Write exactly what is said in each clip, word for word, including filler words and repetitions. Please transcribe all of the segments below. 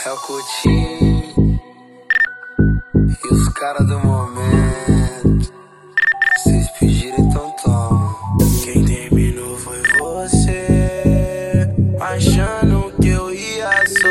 É o Coutinho e os caras do momento. Vocês pediram, então toma. Quem terminou foi você, achando que eu ia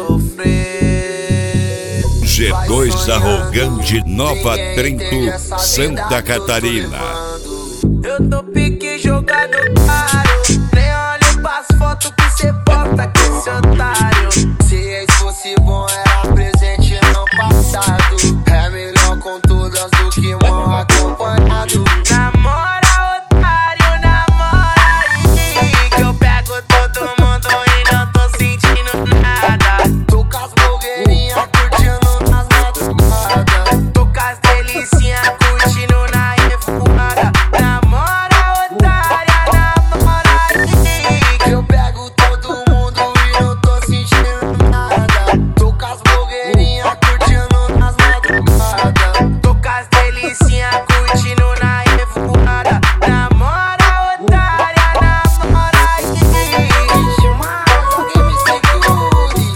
sofrer. G dois Arrogante, Nova Trento, Santa Catarina. Eu tô pique jogado caro, nem olho pras fotos que cê posta com esse otário. Se ex fosse bom era presente não passado. É melhor com todas do que mal acompanhado. Namora otário, namora aí, que eu pego todo mundo e não tô sentindo nada. Tô com as blogueirinhas curtindo nas madrugadas. Tô com as delicinhas curtindo na revoada. Namora otária, namora aí, que eu pego todo mundo e não tô sentindo nada. Tô com as blogueirinhas curtindo nas madrugadas. Tô com as delicinhas curtindo na revoada. Namora otária, namora aí. Chama alguém me segure.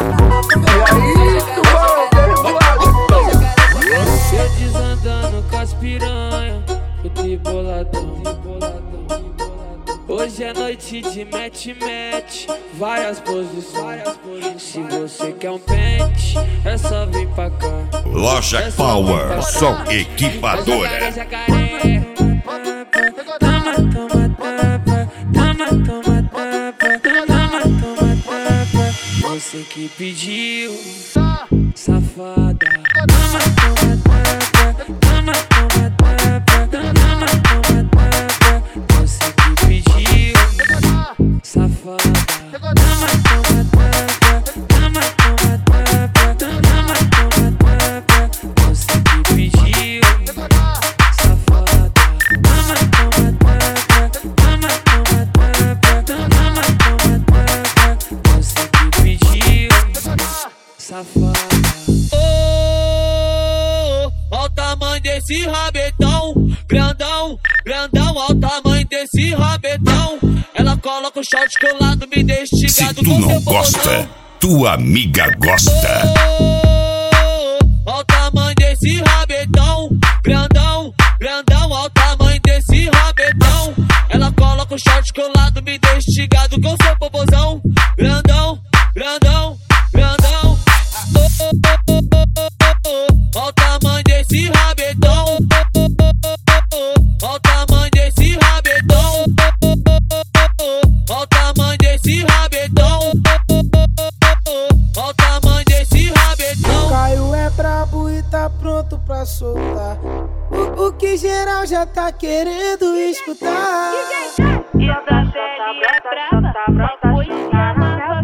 Eu desandando com as piranha, eu tô boladão. Hoje é noite de match-match, várias posições. Se você quer um pente, é só vir pra cá. Loja Power, som equipadora. Toma, toma, tapa, toma, toma, tapa, toma, toma, tapa. Você que pediu, safada. Toma, toma, tapa, toma, toma, tapa, toma, toma, tapa. Você que pediu, safada. Toma, toma, tapa, toma, toma, tapa, toma, toma, tapa. Você que pediu, safada. Toma, toma, tapa, toma, toma, tapa, toma, toma, tapa. Você que pediu, safada. Oh, ó o tamanho desse rabetão, grandão, grandão, ó o tamanho desse rabetão. Ela coloca o short colado, me deixa Se esticado tu com não seu gosta, popozão. tua amiga gosta. Oh, ó o tamanho desse rabetão, grandão, grandão, ó o tamanho desse rabetão. Ela coloca o short colado, me deixa esticado com seu popozão. Grandão, grandão, grandão. Oh, oh, oh, oh, oh, oh. Ó o tamanho desse rabetão. Oh, oh, oh, oh. Ó o tamanho desse rabetão. Oh, oh, oh, oh. Ó o tamanho desse rabetão. Oh, oh, oh, oh. Ó o tamanho desse rabetão. Caio é brabo e tá pronto pra soltar o, o que geral já tá querendo escutar. E essa série é braba, só foi enganar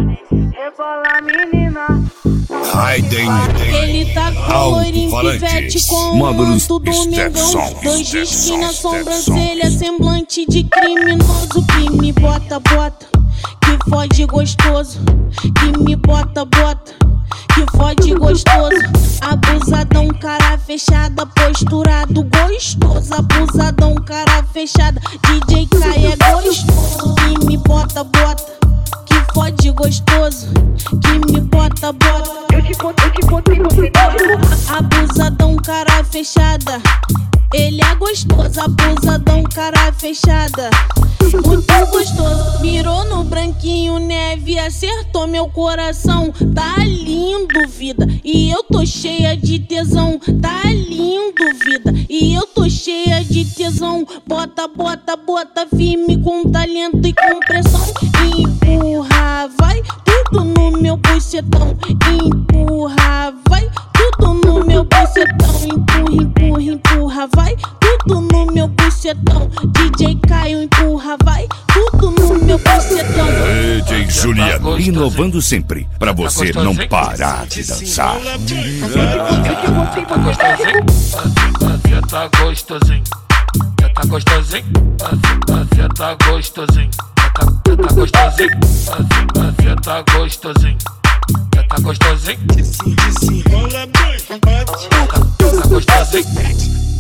rebola menina. Raiden, Ele tá colorinho, pivete com o módulos manto do Mengão. Stetsons, Dois disques na Stetsons, sobrancelha, semblante de criminoso. Que me bota, bota, que fode gostoso. Que me bota, bota, que fode gostoso. Abusadão, cara fechada, posturado gostoso. Abusadão, cara fechada, D J Kai é gostoso. Que me bota, bota, que fode gostoso. Que me bota, bota. Eu te conto, eu te conto e você Abusadão, cara fechada, ele é gostoso. Abusadão, cara fechada, muito gostoso. Mirou no branquinho, neve, acertou meu coração. Tá lindo, vida, e eu tô cheia de tesão. Tá lindo, vida, e eu tô cheia de tesão. Bota, bota, bota firme com talento e com pressão. Empurra, vai tudo no meu bucetão. Empurra, vai tudo no meu bucetão. Empurra, empurra, empurra, vai tudo no meu bucetão. D J Caio, empurra, vai tudo no meu bucetão. D J Juliano, inovando sempre, pra você não parar de dançar. Tá gostosinho, tá gostosinho, tá gostosinho, tá gostosinho, tá gostosinho, tá gostosinho, tá gostosinho.